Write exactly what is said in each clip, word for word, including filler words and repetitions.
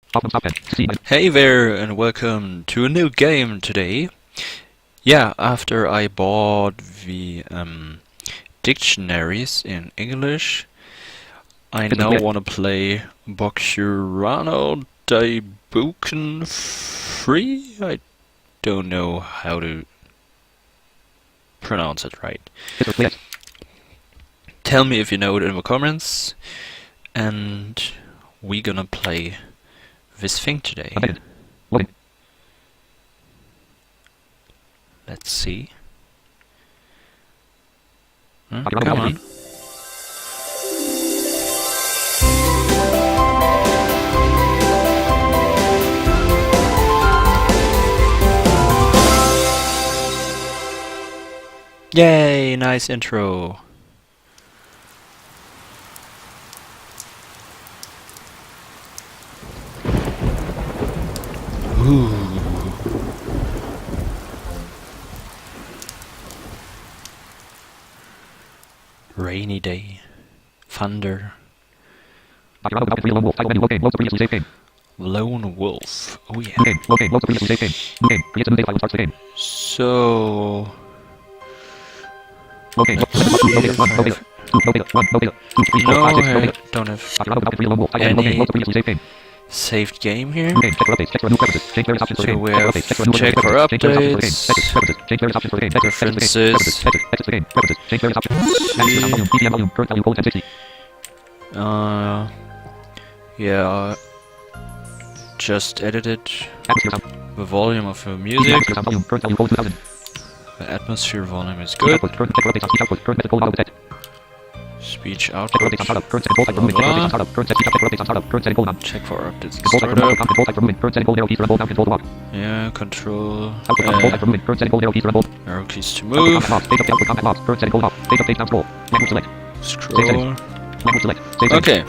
Hey there, and welcome to a new game today. Yeah, after I bought the um, dictionaries in English, I now want to play Bokurano Daibuken three? I don't know how to pronounce it right. Tell me if you know it in the comments, and we're gonna play this thing today. Let's see. Hmm, come on. Yay, nice intro. Ooh. Rainy day. Thunder. Lone wolf. Oh yeah. So... No, I don't have any saved game here. So we have check for updates, preferences. Uh, yeah, just edited the volume of the music. The atmosphere volume is good. Speech output. Blah, blah. Check for updates. Startup. Yeah, control. Uh, arrow keys to move. Scroll. Okay.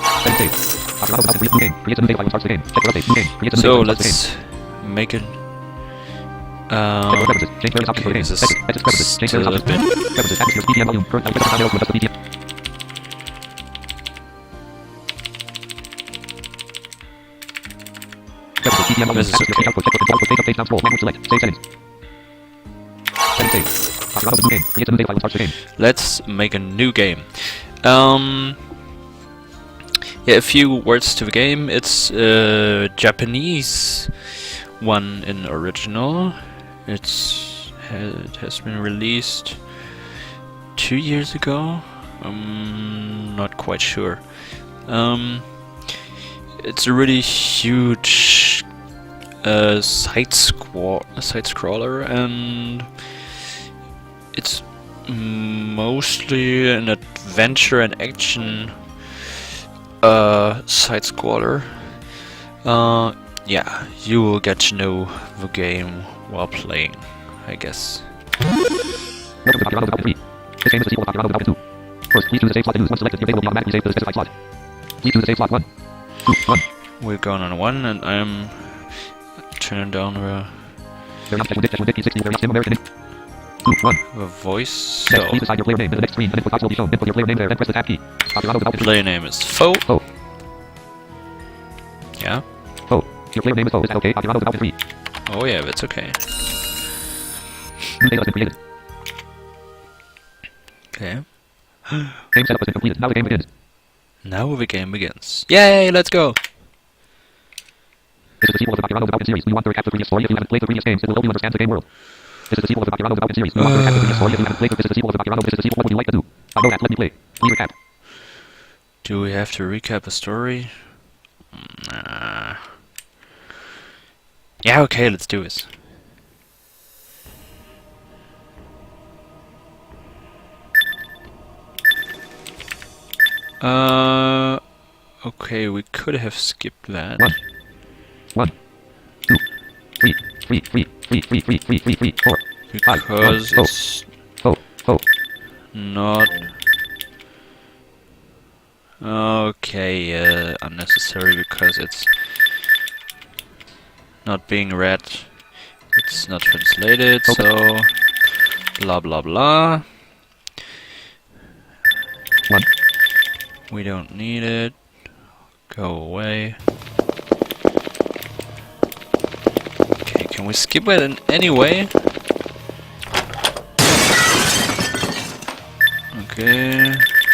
So let's make it. Um, okay, this is still a bit. This is okay. Let's make a new game. Um, yeah, a few words to the game. It's a Japanese one in original. It's it has been released two years ago. I'm not quite sure. Um, it's a really huge uh, side squad side scroller, and it's mostly an adventure and action uh, side scroller. Uh, yeah, you will get to know the game while playing, I guess. This game is a sequel to Bokurano Daibuken two. First, please choose a save slot to use. Once selected, the game will be automatically saved to the specified slot. Please choose a save slot one. Two, one. We're going on one, and I'm turning down the, Two, one. the voice. Next, So please decide your player name in the next screen. An input box will be shown. Input your player name there, then press the tab key. Bokurano Daibuken player name is Foe. Foe. Yeah. Foe. Your player name is Foe. Is that okay? Bokurano Daibuken three. Oh yeah, that's okay. New data has been created. Okay. Game setup has been completed. Now the game begins. Now the game begins. Yay! Let's go. This is the sequel of the Bokurano Daibuken series. Do you want to recap the previous story? If you haven't played the previous games, it will help you understand the game world. This is the sequel of the Bokurano Daibuken series. Do you want to recap the previous story? If you haven't played, this is the sequel of the Bokurano. This is the sequel. What would you like to do? I know that. Let me play. Please recap. Do we have to recap a story? Nah. Yeah, okay, let's do this. Uh, okay, we could have skipped that. One. One. Two. Three. Three. Three. Three. Three. Three. Three. Three. Three. Four. Because Five. it's Oh. Oh. not... Okay, uh, unnecessary because it's not being read. It's not translated, so... Blah blah blah. One. We don't need it. Go away. we skip it in any way? Okay.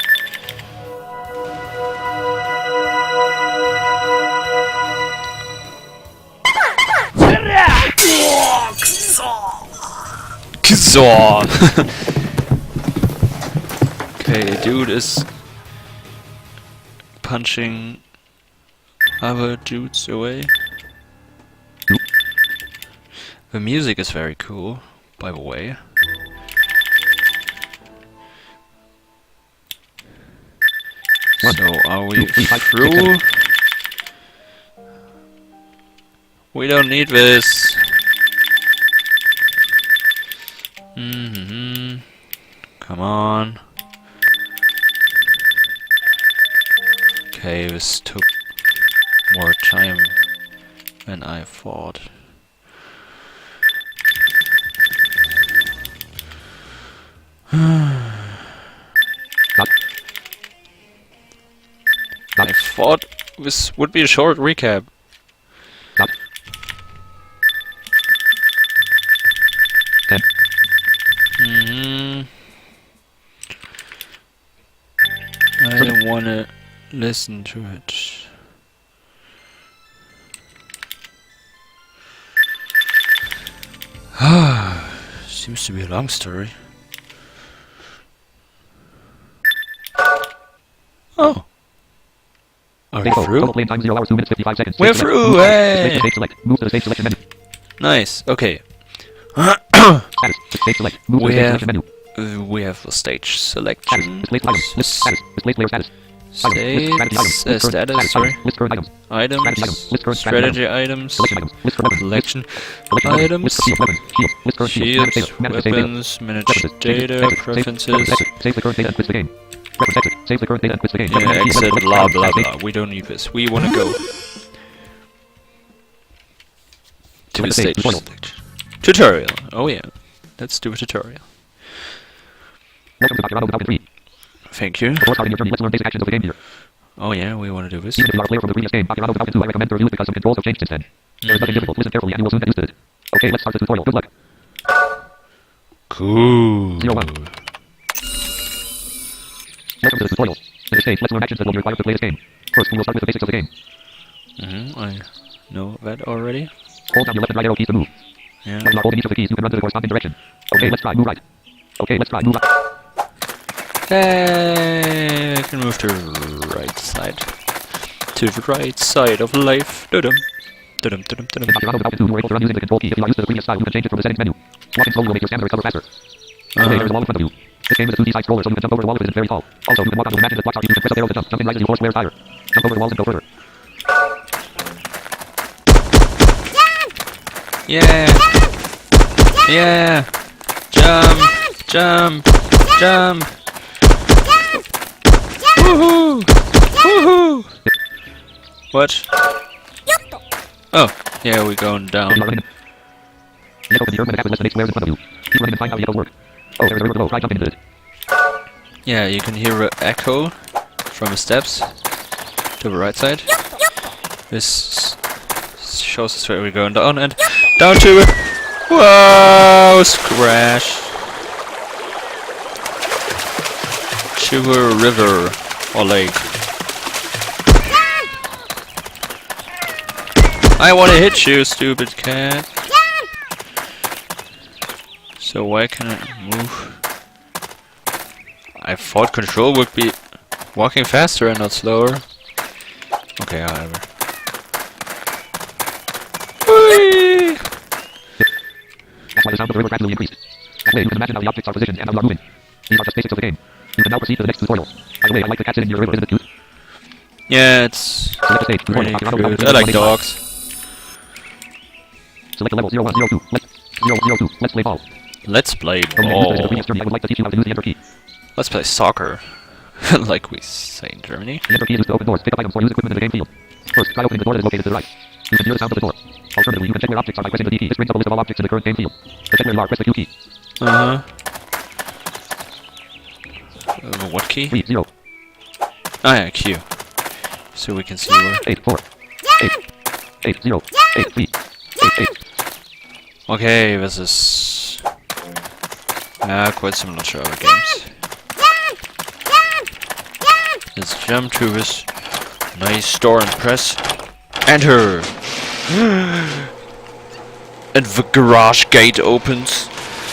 Kizor! Okay, dude is punching other dudes away. The music is very cool, by the way. So, are we through? We don't need this. Mm-hmm. Come on. Okay, this took more time than I thought. I thought this would be a short recap. Mm-hmm. I don't wanna listen to it. Seems to be a long story. Oh. Are we through? Total play time zero hours two minutes fifty-five seconds. We're Stage through, select. hey! Stage select. Move to the stage selection menu. Nice, okay. Status. Stage select. Move to We the stage have, selection menu. uh, we have the stage Status. selection. Display items. List status. Display player status. Stage Items. List strategy items. uh, List current status, sorry. items. List current items. Items, Strategy items. List current strategy strategy items, Selection items. List current weapons. collection, Selection weapons. items, List shield weapons. Shield. List current shield. Manage shields, data. Manage the save data. weapons, manage Preferences. Changes. data, Exit. Save. preferences, Exit. Save the current data and quit the game. Preference exit. Save the current data and quit the game. yeah, Preference exit, exit. blah blah Save. blah. We don't need this. We wanna go to the stage Tutorial. selection. Tutorial. Oh yeah, let's do a tutorial. Welcome to Doctor Otto Falcon three. Thank you. Before starting your journey, let's learn basic actions of the game here. Oh yeah, we wanna do this. Even if you are a player from the previous game, Doctor Otto Falcon two, I recommend to review it because some controls have changed since then. There is nothing difficult. Listen carefully and you will soon get used to it. Okay, let's start the tutorial. Good luck. Cool. Zero one. Welcome to the tutorial. In this stage, let's learn actions that will be required to play this game. First, we will start with the basics of the game. Mm-hmm, I know that already. Hold down your left and right arrow keys to move. Yeah. While you are holding each of the keys, you can run to the corresponding direction. Okay, let's try. Move right. Okay, let's try. Move right. Hey, I can move to the right side. To the right side of life. Dum dum dum dum In dum. Doctor Otto Falcon two, you are able to run using the control key. If you are used to the previous style, you can change it from the settings menu. Walking slowly will make your stamina recover faster. Okay, there is a wall in front of you. This game is a two D side scroller, so you can jump over the wall if it isn't very tall. Also, you can walk onto the matches that blocks are you can press up arrows to jump. Jumping rises you four squares higher. Jump over the walls and go further. Yeah. Yeah. Jump. Jump. Jump. Woohoo. Woohoo. What? Oh, yeah, we're going If you are down. running, you open the earth when the gap is less than eight squares in front of you. Keep running and find out how the echoes work. Oh, there is a river below. Try jumping into it. Yeah, you can hear an echo from the steps to the right side. This shows us where we're going down and down to it. Whoa, crash. To a river or lake. I want to hit you, stupid cat. So why can I move? I thought control would be walking faster and not slower. Okay, however. Whee! That's why the sound of the river gradually increased. That way you can imagine how the objects are positioned and how you are moving. These are just basics of the game. You can now proceed to the next tutorial. By the way, I like the cat sitting near the river, isn't it cute? Yeah, it's Select the stage. pretty Tutorial. Doctor Otto Falcon cute. two, I like one eighty-five. dogs. Select the level zero one zero two. Let's zero zero two. Let's play ball. Let's play From the end of the ball. previous journey, I would like to teach you how to use the enter key. Let's play soccer. Like we say in Germany. The enter key is used to open doors, pick up items, or use equipment in the game field. First, try opening the door that is located to the right. You can hear the sound of the door. Alternatively, you can check where objects are by pressing the D key. This brings up a list of all objects in the current game field. To check where you are, press the Q key. Uh huh. Uh, what key? three, zero, Ah, yeah, Q. So we can see where. eight, four, eight, eight, zero, eight, three, eight, eight. Okay, this is uh, quite similar to other games. Let's jump to this nice door and press enter. And the garage gate opens.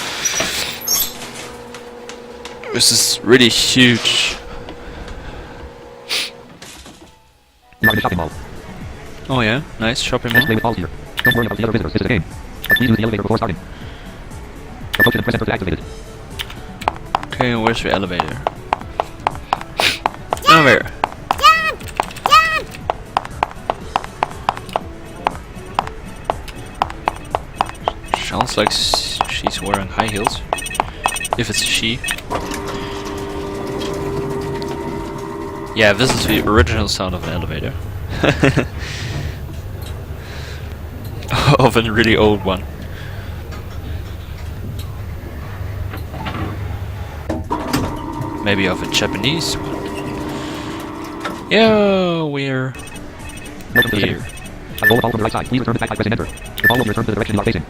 This is really huge. You are in the shopping mall. Oh yeah, nice shopping Let's mall. play with balls here. Don't worry about the other visitors. This is a game. But please use the elevator before starting. Approach it and press enter to activate it. Okay, where's the elevator? Oh, there. Sounds like s- she's wearing high heels. If it's a she. Yeah, this is the original sound of an elevator. Of a really old one. Maybe of a Japanese one. Yeah, we're Welcome to the here. city. A roll of ball from the right side. Please return it back by pressing enter. The ball will return to the direction you are facing.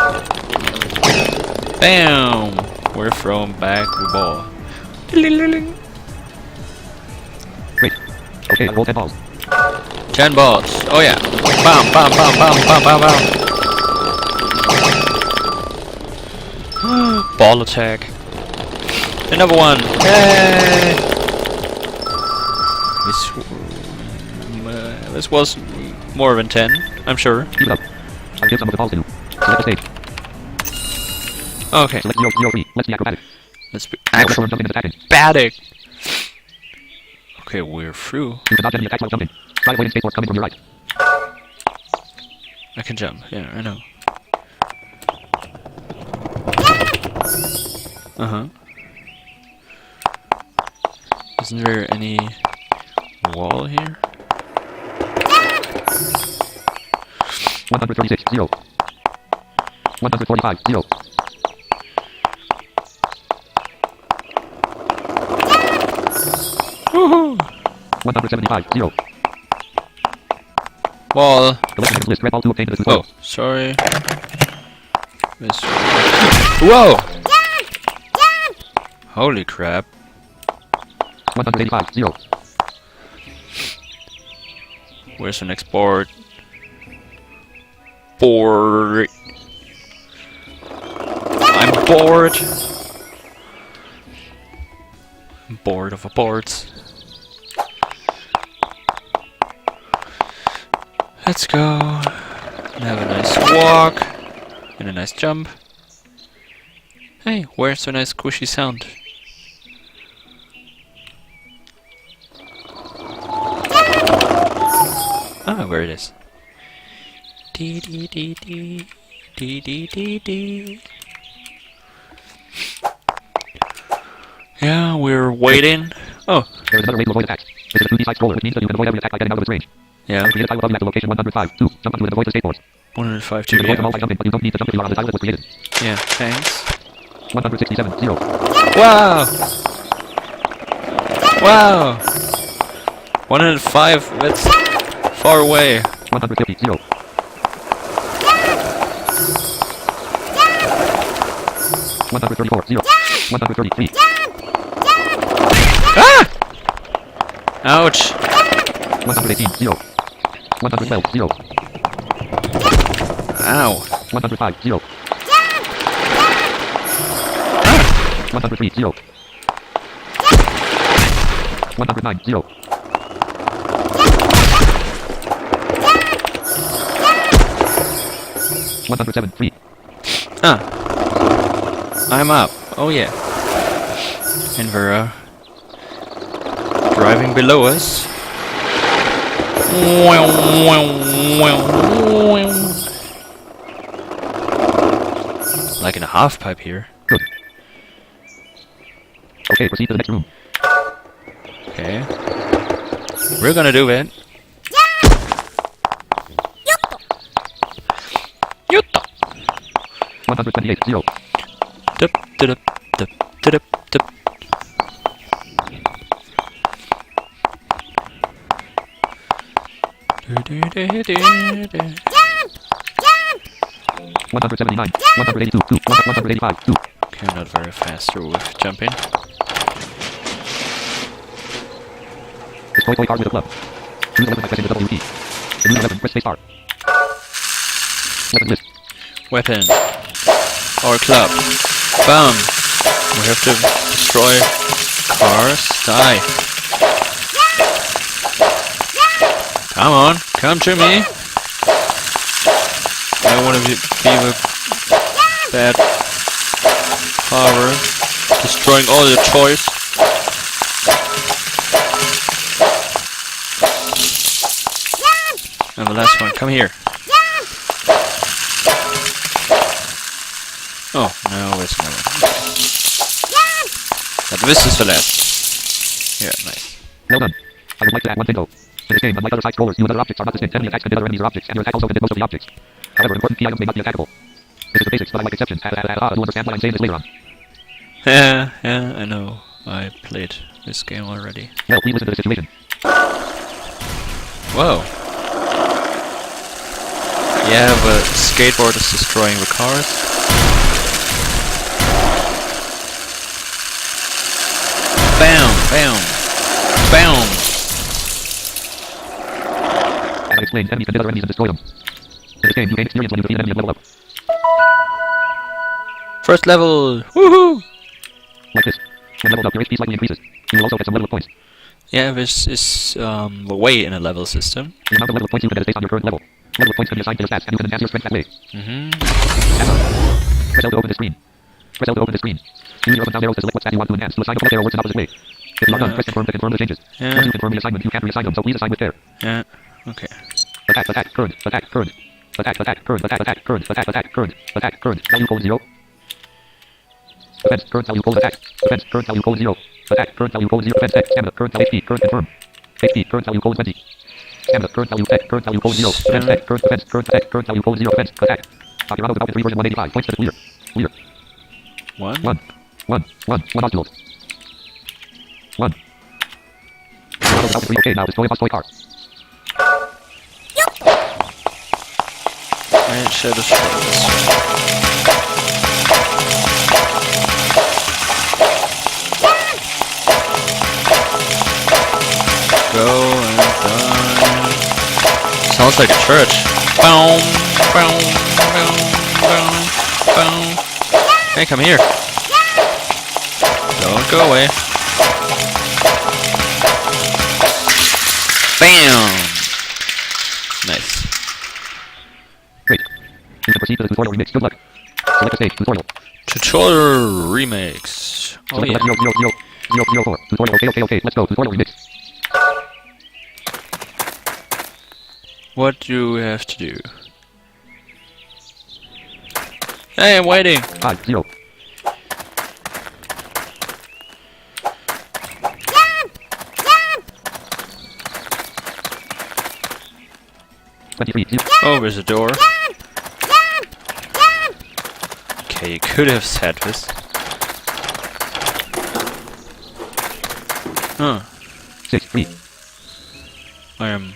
Bam! We're throwing back the ball. Great. Okay, I roll ten balls. Ten balls. Oh yeah. Bam, bam, bam, bam, bam, bam, bam. Ball attack. Another one. Yay! This, w- uh, this was more than ten, I'm sure. Keep it up. I'll give some of the balls to you. Select the stage. Okay. Select zero, zero, three. Let's be acrobatic. Let's be Now press forward jumping and attacking. acrobatic. Okay, we're through. You can dodge enemy attacks while jumping. Try avoiding spaceports coming from your right. I can jump. Yeah, I know. Uh huh. Isn't there any wall here? one hundred thirty-six, zero. one hundred forty-five, zero. Woohoo! one hundred seventy-five, zero. Wall. Select the list. Red ball to obtain this Oh, tutorial. sorry. This. Whoa! Holy crap! one hundred eighty-five, zero. Where's the next board? Bored. I'm bored. I'm bored of boards. Let's go and have a nice walk and a nice jump. Hey, where's the nice squishy sound? Ah, where it is. Dee dee dee dee dee dee dee dee. Yeah, we're waiting. Oh, There is another way to avoid attacks. This is a two D side scroller, which means that you can avoid every attack by getting out of its range. yeah. Create a tile above you at the location one hundred five. two. Jump onto it and avoid the skateboards. one hundred five You two. can avoid them all Yeah. by jumping, but you don't need to jump if you are on the tile that was created. Yeah. Thanks. one hundred sixty-seven, zero. Wow. Wow. one hundred five. That's far away. one hundred fifty, zero. one hundred thirty-four, zero. one hundred thirty-three. Ah! Ouch. one hundred eighteen, zero. one hundred twelve, zero. Ow. one hundred five, zero. one hundred three, zero. one hundred nine, zero. one hundred seven, three. Ah. I'm up. Oh yeah. And we're uh, driving below us. Like in a half pipe here. Good. Okay, proceed to the next room. Okay. We're gonna do it. Yutta. one hundred twenty-eight, zero. Dup, dup, dup, dup, dup. Du, du, du, du, du. one hundred seventy-nine, one hundred eighty-two, two, one hundred eighty-five, two. Okay, I'm not very fast with jumping. Destroy toy car with a club. Choose a weapon by pressing the W key. To use a weapon, press space bar. Weapon list. Weapon. Or club. Bam! We have to destroy cars. Die. Come on, come to me. I don't want to be, be with bad power. Destroying all your toys. And the last one, come here. Oh, no, it's not. But this is the last. Yeah, nice. Well done. I would like to add one thing though. In this game, unlike other side scrollers, you and other objects are not distinct. Enemy attacks can hit other enemies or objects, and your attack also can hit most of the objects. However, important key items may not be attackable. This is the basics, but I like exceptions. Ah, ah, ah, ah, you'll understand why I'm saying this later on. Yeah, yeah, I know. I played this game already. Well, please listen to the situation. Whoa. Yeah, but skateboard is destroying the cars. Bam! Bam! Bam! As I explained, enemies can hit other enemies and destroy them. In this game, you gain experience when you defeat an enemy and level up. First level! Woohoo! Like this. When leveled up, your H P slightly increases. You will also get some level of points. Yeah, this is um, the way in a level system. The amount of level of points you can get is based on your current level. Level of points can be assigned to your stats, and you can enhance your strength that way. Mm-hmm. Press L to open the screen. Press L to open the screen. Use your up and down arrows to select what stat you want to enhance. To assign a plus arrow works in opposite way. If you are done, press confirm to confirm the changes. Yeah. Once you confirm the assignment, you can reassign them, so please assign with care. Yeah, okay. Attack, attack, current, attack, current. Attack, attack, current, attack, attack, current, attack, attack, current, attack, current. Value colon zero. Defense, current value colon attack. Defense, current value colon zero. Attack, current value colon zero. Defense, tech, stamina, current value H P, current confirm. H P, current value colon twenty. Stamina, current value tech, current value colon zero. Defense, tech, current defense, current attack, current value colon zero. Defense, attack. Takirado Development three version one eighty-five. Points to the leader. Leader. One? One. One. One. One nodules. One. Takirado Development three. Okay, now destroy a boss toy car. I should destroy this. Go and die. Sounds like a church. Boom, boom, boom, boom, boom. Hey, come here. Don't go away. Bam! Nice. Great. You can proceed to the tutorial remix. Good luck. Select a stage. Tutorial. Tutorial remix. Oh Select yeah. zero, zero, zero, zero, zero, four. Tutorial. Okay, okay, okay. Let's go. Tutorial remix. What do we have to do? Hey, I'm waiting. Five, zero. Twenty-three, zero. Oh, there's a door. Okay, you could have said this. Huh. Six, three. I am.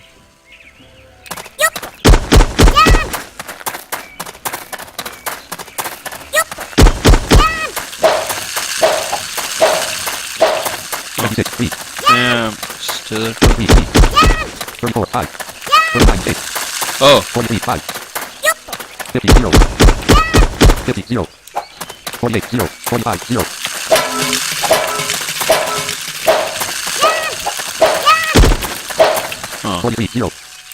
Twenty-six, three. Yeah, still. Three, three. Thirty-four, five. Thirty-nine, eight. Oh, Forty-three, five. Fifty, zero. Fifty, zero. Forty-eight, zero. Forty-five, zero. oh. Forty-three, zero.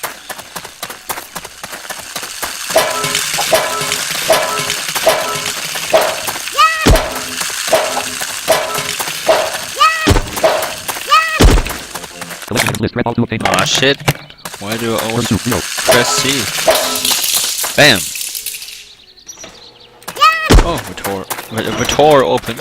Select items list. Red ball to obtain. Aw, shit. Why do I always Thirty-two, zero. press C? Bam! Oh, the door. The, the door opens.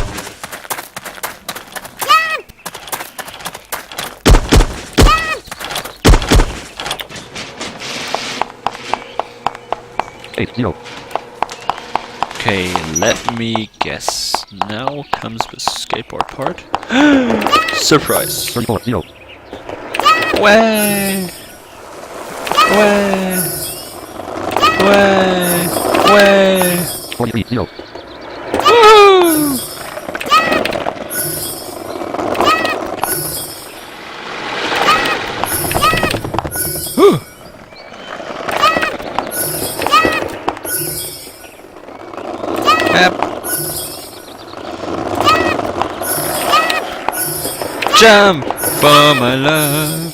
Eight, zero. Okay, let me guess. Now comes the skateboard part. Surprise! Thirty-four, zero. Way! Way! Way! Away! forty-three, zero. Woo! Whew. Yep. Jump for my love.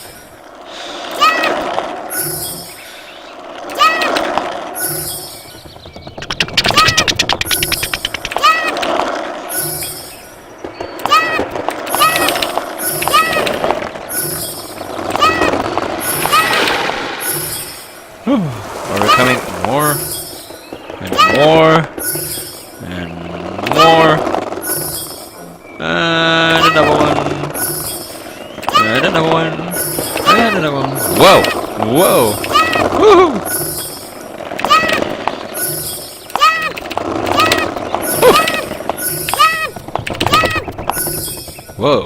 Whew. Are we coming more and more and more and another one and another one and another one. Whoa! Whoa! Woohoo! Whoa!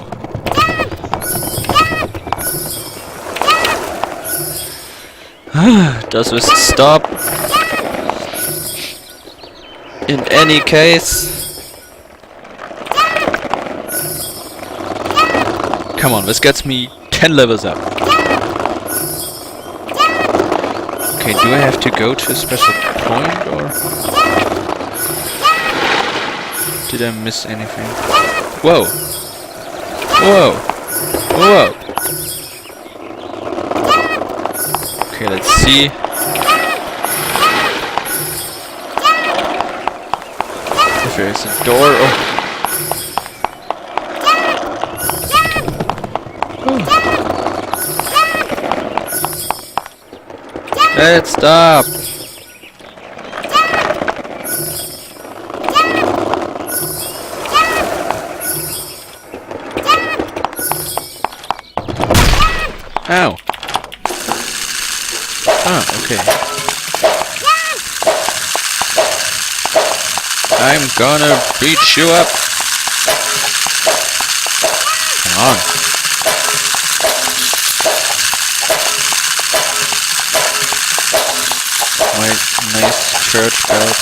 Does this stop? In any case. Come on, this gets me ten levels up. Okay, do I have to go to a special point or did I miss anything? Whoa! Whoa! Whoa! Okay, let's see. If there's a door. Oh. Oh. Let's stop. Ow. Ah, okay. I'm gonna beat you up. Come on. My nice church bells.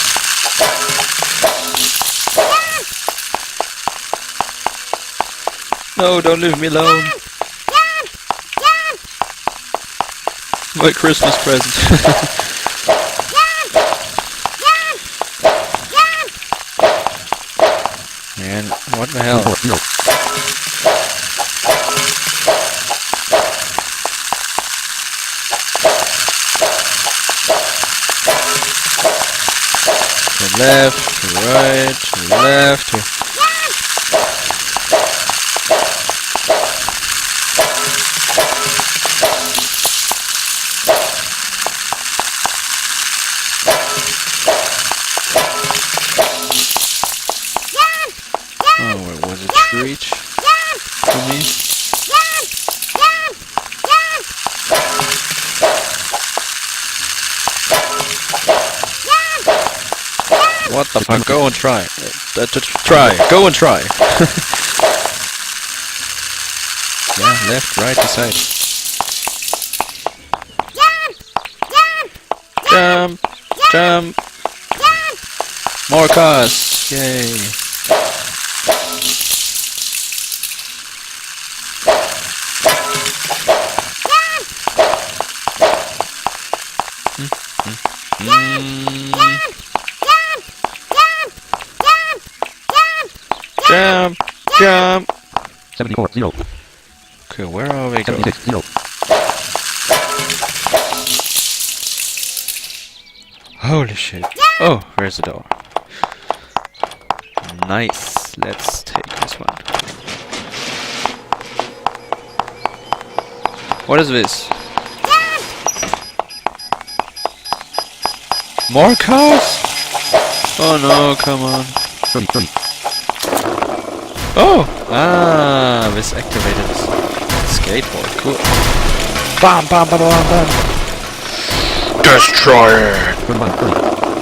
No, don't leave me alone. My Christmas present. Man, what the hell? To left, to right, to left, to... Oh, where was it to reach for me? What the fuck? Go and try. Uh, to try. Go and try. Yeah, left, right, decide. Jump! Jump! More cars! Yay! Jump! Jump! seventy-four, zero. Okay, where are we going? seventy-six, zero. Holy shit. Oh, where's the door? Nice. Let's take this one. What is this? More cars? Oh no, come on. thirty, thirty. Oh! Ah, this activated this skateboard. Cool. Bam, bam, bam, bam, bam. Destroy it! thirty-one, thirty.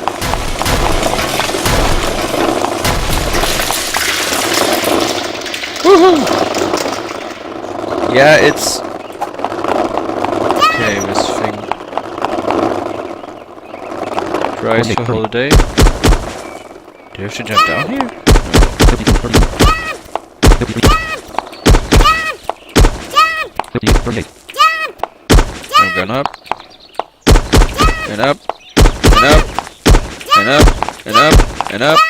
Woohoo! Yeah, it's... Okay, this thing... Rise for holiday. Do you have to jump down here? fifty-two, thirty-two. fifty-three. fifty-eight, thirty-eight. I'm going up. And up. And up. And up. And up. And up.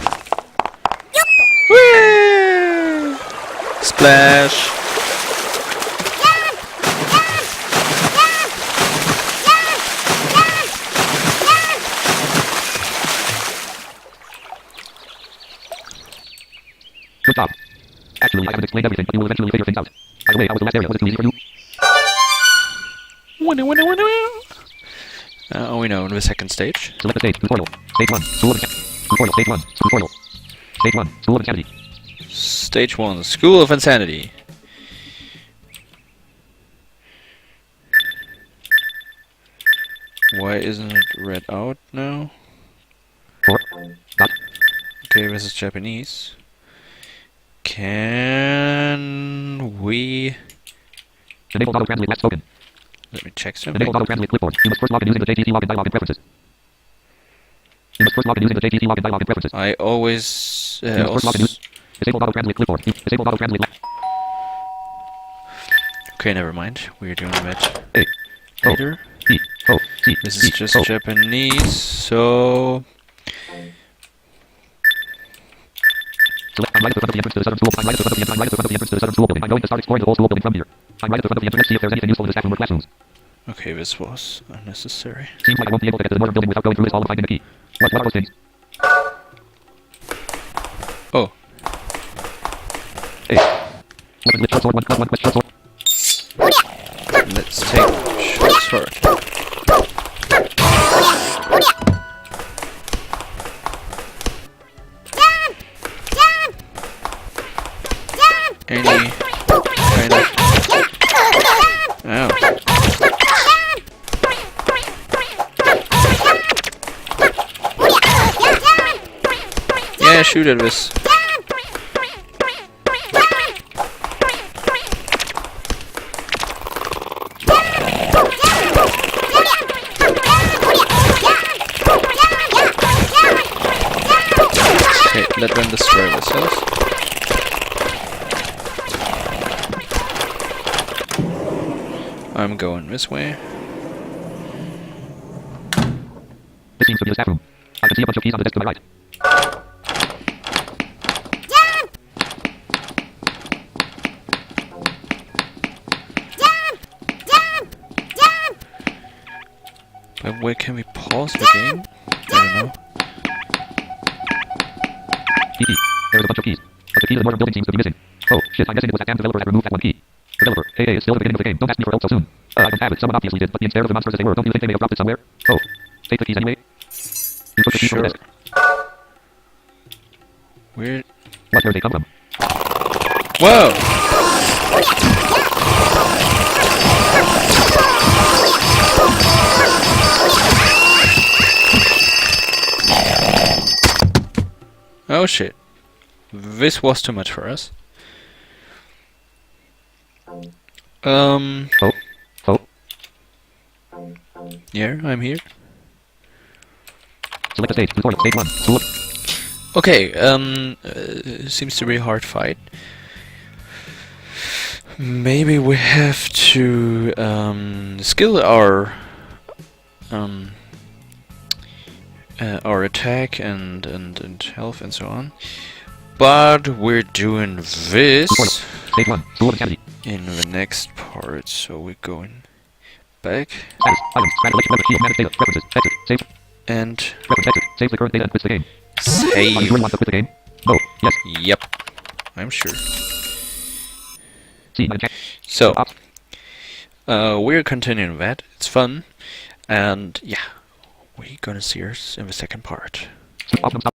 Whee! Splash. Good job. Actually, I haven't explained everything, but you will eventually figure things out. By the way, how was the last area? Was it too easy for you? Winner, winner, winner. Uh, oh, we know, in the second stage. Select the stage. Tutorial. Stage one. School of Insanity. Tutorial. Stage one. Tutorial. Stage one. School of Insanity. Stage one, School of Insanity. Why isn't it read out now? Four. Dot. Okay, this is Japanese. Can we... Enable auto translate last spoken. Let me check Enable something. auto translate clipboard. You must first log in using the J T C login dialog in preferences. You must first log in using the J T C login dialog in preferences. I always... You Uh, must first log in also... use. Disable auto translate clipboard. You- Disable auto translate last. Okay, never mind. We're doing that A. O. later. T. O. C. This C. is just O. Japanese, so... Select. I'm right at the front of the entrance to the southern school. I'm right at the front of the entrance. I'm right at the front of the entrance to the southern school building. I'm going to start exploring the whole school building from here. I'm right at the front of the entrance. Let's see if there's anything useful in the staff room or classrooms. Okay, this was unnecessary. Seems like I won't be able to get to the northern building without going through this hall and finding the key. What, what are those things? Oh, A. Weapon with short sword. One, one, one, short sword. let's take short sword. Any kind of... Ow. Yeah, shoot at this. Okay, let them destroy themselves. I'm going this way. This seems to be the staff room. I can see a bunch of keys on the desk to my right. But where can we pause the game? I don't know. Key key. There's a bunch of keys. But the key to the northern building seems to be missing. Oh, shit, I'm guessing it was that damn developer that removed that one key. Developer. Hey, hey, it's still at the beginning of the game. Don't ask me for help so soon. Uh, I don't have it. Someone obviously did, but being scared of the monsters as they were, don't you think they may have dropped it somewhere? Oh. Take the keys anyway. You took the keys from the Sure. desk. Where? What, where did they come from? Whoa! Oh shit. This was too much for us. Um... Oh. Oh. Yeah, I'm here. Select the stage. Tutorial. Stage one. School. Okay, um... Uh, seems to be a hard fight. Maybe we have to, um... skill our... Um... Uh, our attack and, and, and health and so on. But we're doing this Stage one. School of Insanity. in the next part, so we're going back Status. Items. Congratulations. Leverage. Key of manage data. Preferences. Exit. Save. and Preference. Exit. Save the current data and quits the game. Are you save. sure you want to quit the game? No. Yes. Yep, I'm sure. C. Manage. So, Ops. uh, we're continuing that. It's fun, and yeah, we're gonna see us in the second part. Stop. Stop.